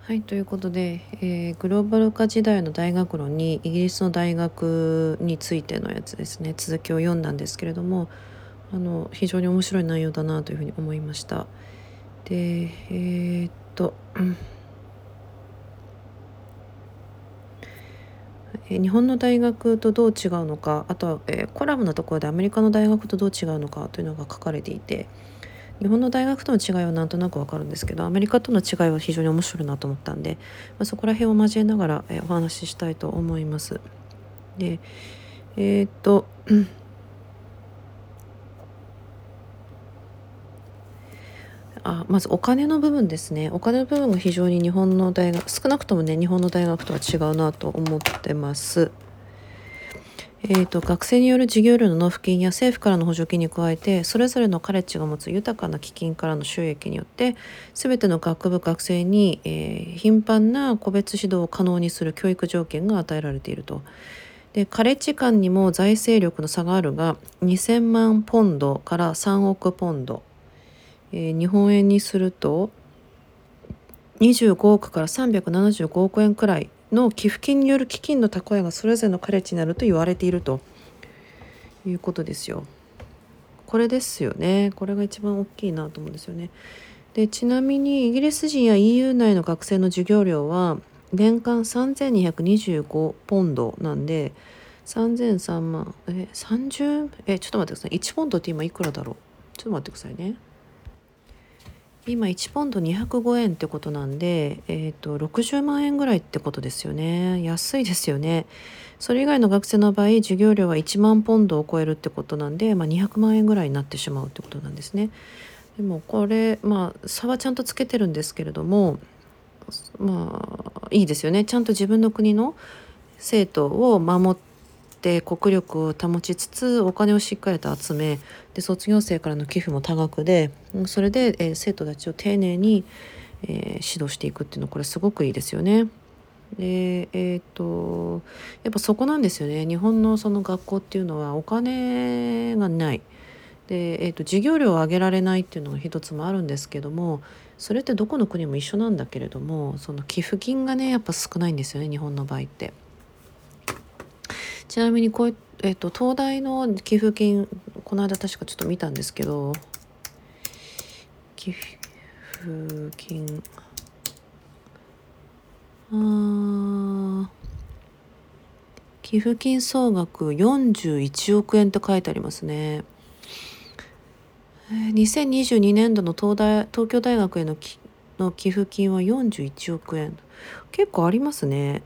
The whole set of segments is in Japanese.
はい、ということで、グローバル化時代の大学論にイギリスの大学についてのやつですね、続きを読んだんですけれども、非常に面白い内容だなというふうに思いました。で、日本の大学とどう違うのか、あとは、コラムのところでアメリカの大学とどう違うのかというのが書かれていて、日本の大学との違いはなんとなくわかるんですけど、アメリカとの違いは非常に面白いなと思ったんで、そこら辺を交えながら、お話ししたいと思います。で、えーっとまずお金の部分ですね。お金の部分が非常に日本の大学、少なくともね、日本の大学とは違うなと思ってます。学生による授業料の納付金や政府からの補助金に加えて、それぞれのカレッジが持つ豊かな基金からの収益によって、全ての学部学生に、頻繁な個別指導を可能にする教育条件が与えられていると。で、カレッジ間にも財政力の差があるが、2000万ポンドから3億ポンド、日本円にすると25億から375億円くらいの寄付金による基金の蓄えがそれぞれのカレッジになると言われているということですよ。これですよね。これが一番大きいなと思うんですよね。で、ちなみにイギリス人や EU 内の学生の授業料は年間3225ポンドなんで、3003万、30、ちょっと待ってください。1ポンドって今いくらだろう。ちょっと待ってくださいね。今1ポンド205円ってことなんで、60万円ぐらいってことですよね。安いですよね。それ以外の学生の場合、授業料は1万ポンドを超えるってことなんで、200万円ぐらいになってしまうってことなんですね。でもこれ、差はちゃんとつけてるんですけれども、いいですよね。ちゃんと自分の国の生徒を守って国力を保ちつつお金をしっかりと集め、で卒業生からの寄付も多額で、それで、生徒たちを丁寧に、指導していくっていうのはこれすごくいいですよね。で、やっぱそこなんですよね。日本のその学校っていうのはお金がない。で、授業料を上げられないっていうのが一つもあるんですけども、それってどこの国も一緒なんだけれども、その寄付金がねやっぱ少ないんですよね、日本の場合って。ちなみにこういう、東大の寄付金、この間確かちょっと見たんですけど、寄付金、寄付金総額41億円と書いてありますね。2022年度の東京大学への寄付金は41億円。結構ありますね。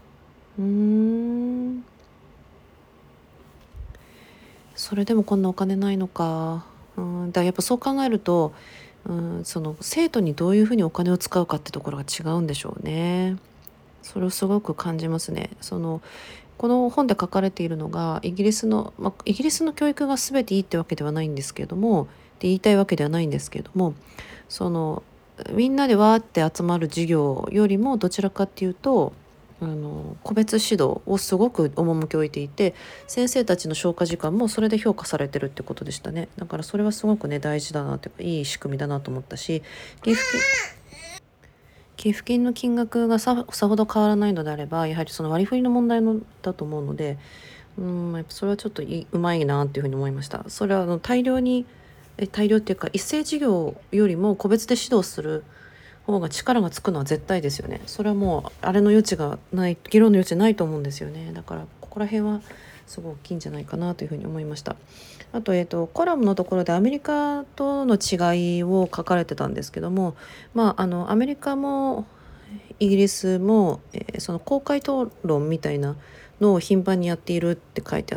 それでもこんなお金ないのか。やっぱそう考えると、その生徒にどういうふうにお金を使うかってところが違うんでしょうね。それをすごく感じますね。この本で書かれているのがイギリスの教育が全ていいってわけではないんですけれども、で言いたいわけではないんですけれども、そのみんなでわーって集まる授業よりもどちらかっていうと、個別指導をすごく趣を置いていて、先生たちの消化時間もそれで評価されてるってことでしたね。だからそれはすごくね大事だなというか、いい仕組みだなと思ったし、寄付金の金額がさほど変わらないのであれば、やはりその割り振りの問題だと思うので、やっぱそれはちょっとうまいなっていうふうに思いました。それは大量っていうか一斉授業よりも個別で指導する方が力がつくのは絶対ですよね。それはもうあれの余地がない、議論の余地ないと思うんですよね。だからここら辺はすごい大きいんじゃないかなというふうに思いました。あと、コラムのところでアメリカとの違いを書かれてたんですけども、アメリカもイギリスも、その公開討論みたいなのを頻繁にやっているって書いてあって、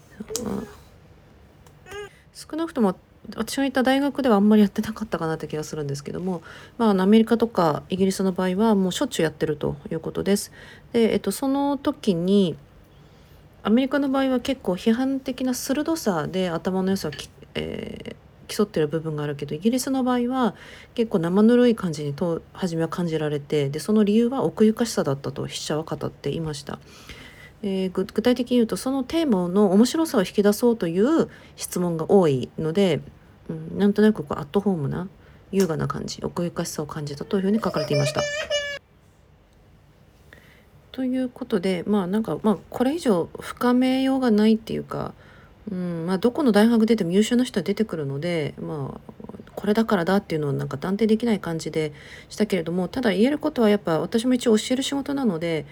少なくとも私が行った大学ではあんまりやってなかったかなって気がするんですけども、アメリカとかイギリスの場合はもうしょっちゅうやってるということです。で、その時にアメリカの場合は結構批判的な鋭さで頭の良さを競ってる部分があるけど、イギリスの場合は結構生ぬるい感じに初めは感じられて、でその理由は奥ゆかしさだったと筆者は語っていました。具体的に言うと、そのテーマの面白さを引き出そうという質問が多いので、なんとなくアットホームな優雅な感じ、奥ゆかしさを感じたというふうに書かれていました。ということで、これ以上深めようがないっていうか、どこの大学出ても優秀な人は出てくるので、これだからだっていうのをなんか断定できない感じでしたけれども、ただ言えることはやっぱ私も一応教える仕事なので、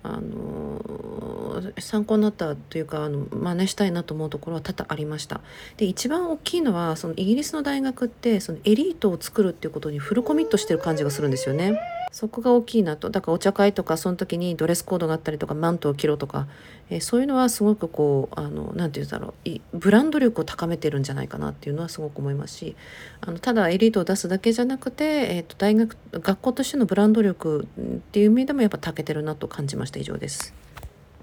参考になったというか、真似したいなと思うところは多々ありました。で、一番大きいのは、そのイギリスの大学って、そのエリートを作るっていうことにフルコミットしてる感じがするんですよね。そこが大きいなと。だからお茶会とかその時にドレスコードがあったりとか、マントを着ろとか、そういうのはすごくこうなんて言うんだろう、ブランド力を高めてるんじゃないかなっていうのはすごく思いますし、ただエリートを出すだけじゃなくて、学校としてのブランド力っていう意味でもやっぱ長けてるなと感じました。以上です。